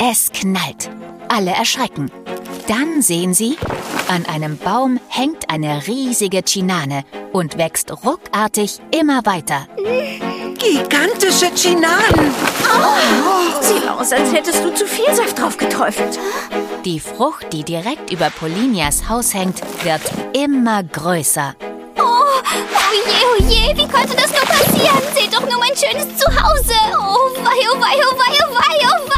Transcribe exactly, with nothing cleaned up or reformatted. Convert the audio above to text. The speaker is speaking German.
Es knallt. Alle erschrecken. Dann sehen sie, an einem Baum hängt eine riesige Chinane und wächst ruckartig immer weiter. Gigantische Chinanen! Oh, sieht aus, als hättest du zu viel Saft drauf geträufelt. Die Frucht, die direkt über Polinias Haus hängt, wird immer größer. Oh, oh je, oh je, wie konnte das nur passieren? Seht doch nur mein schönes Zuhause. Oh wei, oh wei, oh wei, oh wei, oh wei.